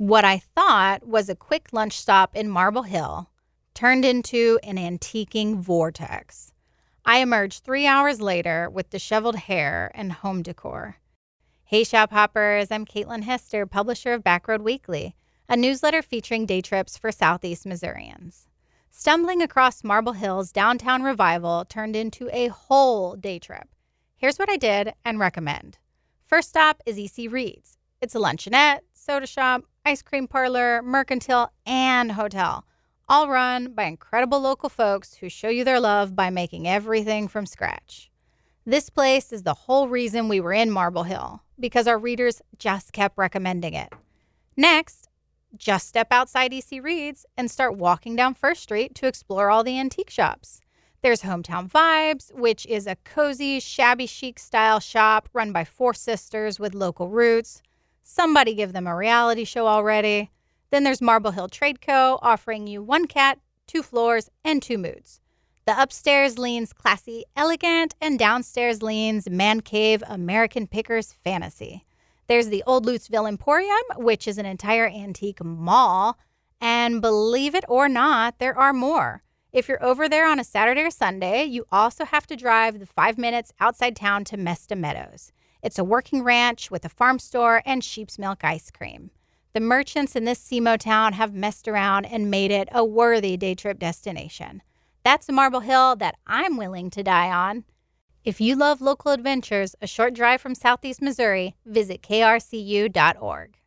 What I thought was a quick lunch stop in Marble Hill turned into an antiquing vortex. I emerged 3 hours later with disheveled hair and home decor. Hey, Shop Hoppers, I'm Caitlin Hester, publisher of Backroad Weekly, a newsletter featuring day trips for Southeast Missourians. Stumbling across Marble Hill's downtown revival turned into a whole day trip. Here's what I did and recommend. First stop is E.C. Reed's. It's a luncheonette, soda shop, ice cream parlor, mercantile, and hotel, all run by incredible local folks who show you their love by making everything from scratch. This place is the whole reason we were in Marble Hill, because our readers just kept recommending it. Next, just step outside E.C. Reed's and start walking down First Street to explore all the antique shops. There's Hometown Vibes, which is a cozy, shabby chic style shop run by 4 sisters with local roots. Somebody give them a reality show already. Then there's Marble Hill Trade Co., offering you 1 cat, 2 floors, and 2 moods. The upstairs leans classy, elegant, and downstairs leans man cave American Pickers fantasy. There's the Old Lutesville Emporium, which is an entire antique mall. And believe it or not, there are more. If you're over there on a Saturday or Sunday, you also have to drive the 5 minutes outside town to Mesta Meadows. It's a working ranch with a farm store and sheep's milk ice cream. The merchants in this SEMO town have messed around and made it a worthy day trip destination. That's a Marble Hill that I'm willing to die on. If you love local adventures, a short drive from Southeast Missouri, visit krcu.org.